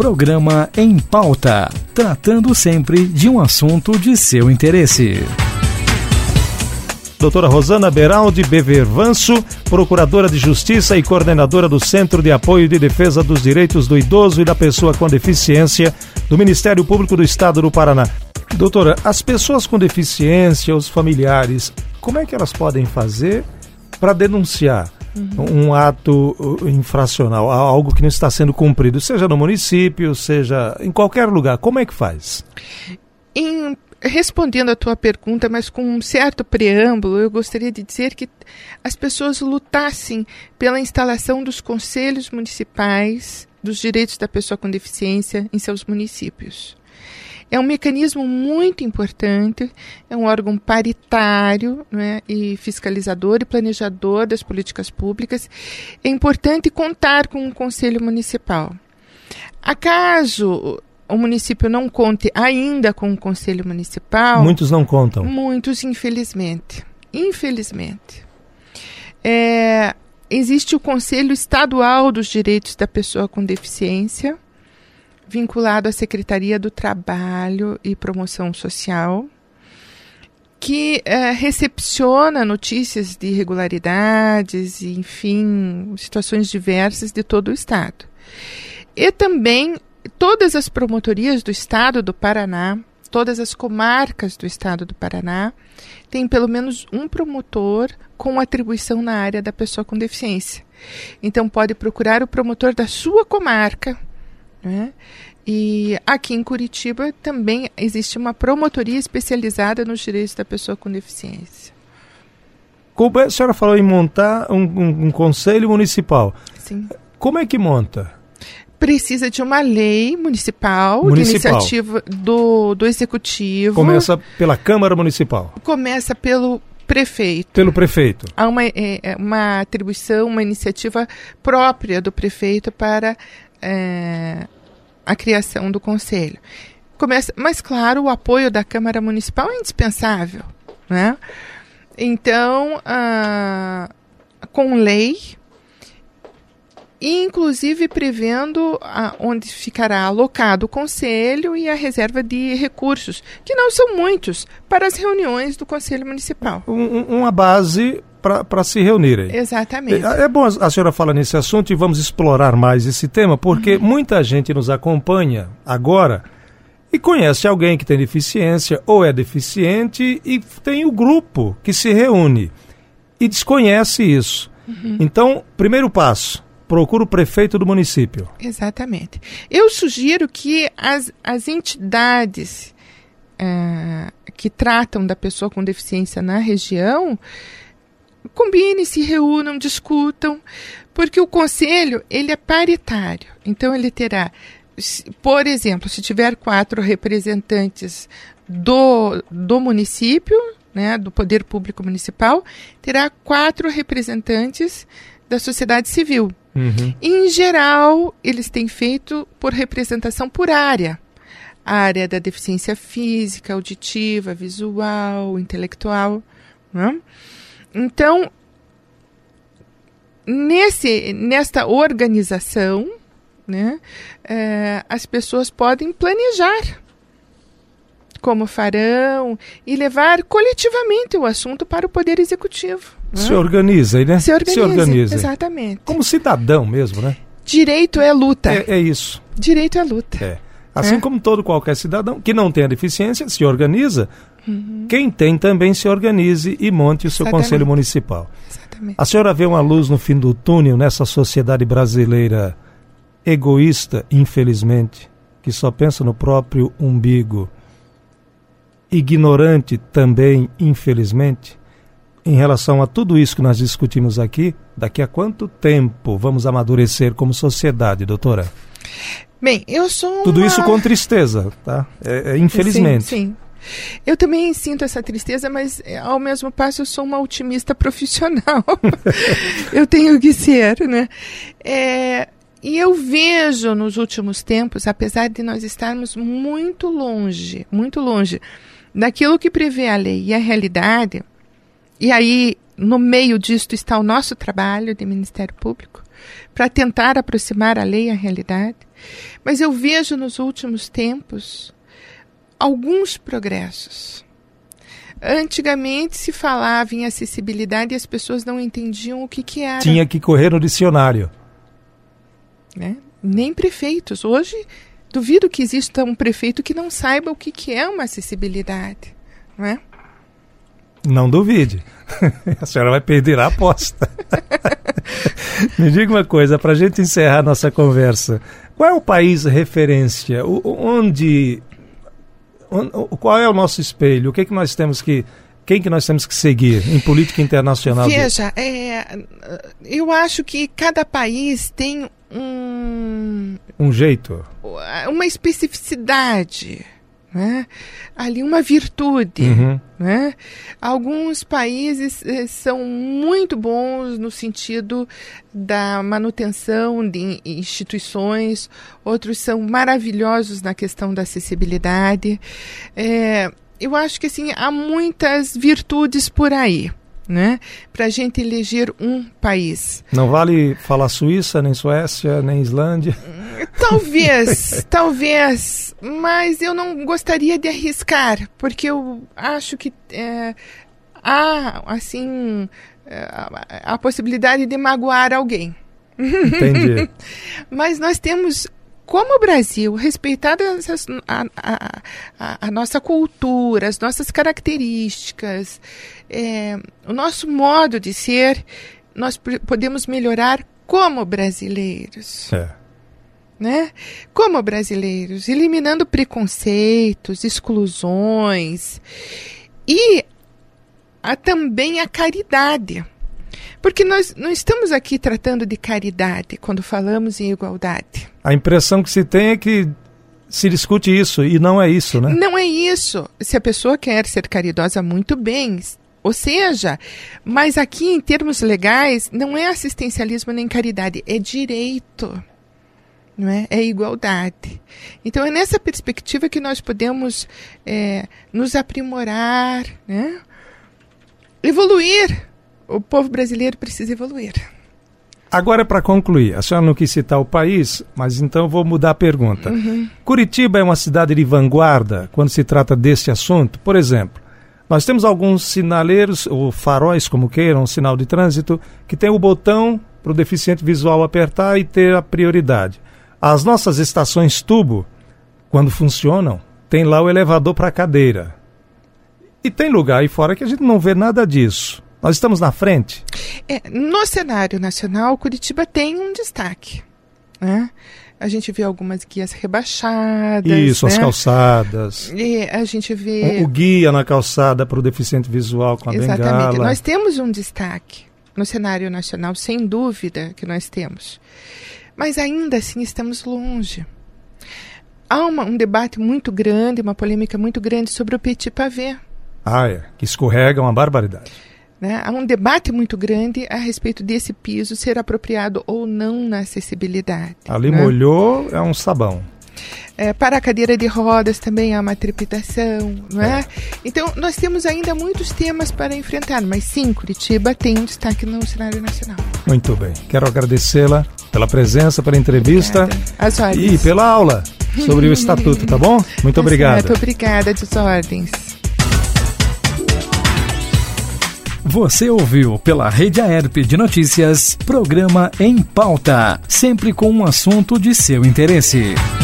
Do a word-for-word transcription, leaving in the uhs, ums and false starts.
Programa Em Pauta, tratando sempre de um assunto de seu interesse. Doutora Rosana Beraldi Bevervanço, Procuradora de Justiça e coordenadora do Centro de Apoio e de Defesa dos Direitos do Idoso e da Pessoa com Deficiência do Ministério Público do Estado do Paraná. Doutora, as pessoas com deficiência, os familiares, como é que elas podem fazer para denunciar uhum. um ato infracional, algo que não está sendo cumprido, seja no município, seja em qualquer lugar? Como é que faz? Em Respondendo à tua pergunta, mas com um certo preâmbulo, eu gostaria de dizer que as pessoas lutassem pela instalação dos conselhos municipais dos direitos da pessoa com deficiência em seus municípios. É um mecanismo muito importante, é um órgão paritário, né, e fiscalizador e planejador das políticas públicas. É importante contar com um conselho municipal. Acaso o município não conte ainda com o conselho municipal... Muitos não contam. Muitos, infelizmente. Infelizmente. É, existe o Conselho Estadual dos Direitos da Pessoa com Deficiência, vinculado à Secretaria do Trabalho e Promoção Social, que é, recepciona notícias de irregularidades, e, enfim, situações diversas de todo o Estado. E também todas as promotorias do Estado do Paraná, todas as comarcas do Estado do Paraná, têm pelo menos um promotor com atribuição na área da pessoa com deficiência. Então, pode procurar o promotor da sua comarca, né? E aqui em Curitiba também existe uma promotoria especializada nos direitos da pessoa com deficiência. Como a senhora falou em montar um, um, um conselho municipal. Sim. Como é que monta? Precisa de uma lei municipal, municipal. de iniciativa do, do Executivo. Começa pela Câmara Municipal. Começa pelo prefeito. Pelo prefeito. Há uma, é, uma atribuição, uma iniciativa própria do prefeito para é, a criação do conselho. Começa, mas, claro, o apoio da Câmara Municipal é indispensável, né? Então, ah, com lei... E, inclusive, prevendo a, onde ficará alocado o conselho e a reserva de recursos, que não são muitos, para as reuniões do Conselho Municipal. Um, uma base para se reunirem. Exatamente. É, é bom a senhora falar nesse assunto e vamos explorar mais esse tema, porque uhum. muita gente nos acompanha agora e conhece alguém que tem deficiência ou é deficiente e tem o grupo que se reúne e desconhece isso. Uhum. Então, primeiro passo, procura o prefeito do município. Exatamente. Eu sugiro que as, as entidades uh, que tratam da pessoa com deficiência na região combinem, se reúnam, discutam, porque o conselho ele é paritário. Então ele terá, por exemplo, se tiver quatro representantes do, do município, né, do Poder Público Municipal, terá quatro representantes da sociedade civil. Uhum. Em geral, eles têm feito por representação por área. A área da deficiência física, auditiva, visual, intelectual. Né? Então, nesse, nesta organização, né, é, as pessoas podem planejar como farão e levar coletivamente o assunto para o Poder Executivo. Se organizem, né? Se organizem, Se organizem. Exatamente. Como cidadão mesmo, né? Direito é luta. É, é isso. Direito é luta. É. Assim é. como todo qualquer cidadão que não tenha deficiência, se organiza, uhum. quem tem também se organize e monte o seu Exatamente. Conselho Municipal. Exatamente. A senhora vê uma luz no fim do túnel nessa sociedade brasileira egoísta, infelizmente, que só pensa no próprio umbigo, ignorante também, infelizmente, em relação a tudo isso que nós discutimos aqui? Daqui a quanto tempo vamos amadurecer como sociedade, doutora? Bem, eu sou Tudo uma... isso com tristeza, tá? É, é, infelizmente. Sim, sim. Eu também sinto essa tristeza, mas ao mesmo passo eu sou uma otimista profissional. Eu tenho que ser, né? É, e eu vejo nos últimos tempos, apesar de nós estarmos muito longe, muito longe daquilo que prevê a lei e a realidade, e aí no meio disto está o nosso trabalho de Ministério Público, para tentar aproximar a lei à realidade. Mas eu vejo nos últimos tempos alguns progressos. Antigamente se falava em acessibilidade e as pessoas não entendiam o que, que era. Tinha que correr no dicionário. Né? Nem prefeitos. Hoje, duvido que exista um prefeito que não saiba o que, que é uma acessibilidade. Não é? Não duvide. A senhora vai perder a aposta. Me diga uma coisa, para a gente encerrar a nossa conversa. Qual é o país referência? O, onde, onde... Qual é o nosso espelho? O que, é que nós temos que... Quem que nós temos que seguir em política internacional? Veja, é, eu acho que cada país tem um... Um jeito? Uma especificidade, né? Ali uma virtude. Uhum. Né? Alguns países eh, são muito bons no sentido da manutenção de instituições, outros são maravilhosos na questão da acessibilidade. É, eu acho que assim, há muitas virtudes por aí, né? Para a gente eleger um país. Não vale falar Suíça, nem Suécia, nem Islândia? Talvez, talvez, mas eu não gostaria de arriscar, porque eu acho que é, há, assim, a, a possibilidade de magoar alguém. Entendi. Mas nós temos, como o Brasil, respeitado a, a, a, a nossa cultura, as nossas características, é, o nosso modo de ser, nós podemos melhorar como brasileiros. É. Né? Como brasileiros, eliminando preconceitos, exclusões e a, também a caridade. Porque nós não estamos aqui tratando de caridade quando falamos em igualdade. A impressão que se tem é que se discute isso e não é isso, né? Não é isso. Se a pessoa quer ser caridosa, muito bem. Ou seja, mas aqui em termos legais não é assistencialismo nem caridade, é direito. Não é? É igualdade. Então é nessa perspectiva que nós podemos é, nos aprimorar, né? Evoluir. O povo brasileiro precisa evoluir. Agora, para concluir, a senhora não quis citar o país, mas então vou mudar a pergunta. Uhum. Curitiba é uma cidade de vanguarda quando se trata deste assunto? Por exemplo, nós temos alguns sinaleiros, ou faróis, como queiram, um sinal de trânsito, que tem o botão para o deficiente visual apertar e ter a prioridade. As nossas estações tubo, quando funcionam, tem lá o elevador para a cadeira. E tem lugar aí fora que a gente não vê nada disso. Nós estamos na frente? É, no cenário nacional, Curitiba tem um destaque. Né? A gente vê algumas guias rebaixadas. Isso, né? As calçadas. E a gente vê... O, o guia na calçada para o deficiente visual com a Exatamente. bengala. Nós temos um destaque no cenário nacional, sem dúvida que nós temos. Mas ainda assim estamos longe. Há uma, um debate muito grande, uma polêmica muito grande sobre o petit pavé. Ah, é. Que escorrega uma barbaridade. Né? Há um debate muito grande a respeito desse piso ser apropriado ou não na acessibilidade. Ali né? molhou, é um sabão. É, para a cadeira de rodas também há uma trepidação, não é? é? Então, nós temos ainda muitos temas para enfrentar, mas sim, Curitiba tem um destaque no cenário nacional. Muito bem. Quero agradecê-la pela presença, pela entrevista As ordens. e pela aula sobre o Estatuto, tá bom? Muito obrigado. Muito obrigada, as ordens. Você ouviu pela Rede Aerp de Notícias, programa Em Pauta, sempre com um assunto de seu interesse.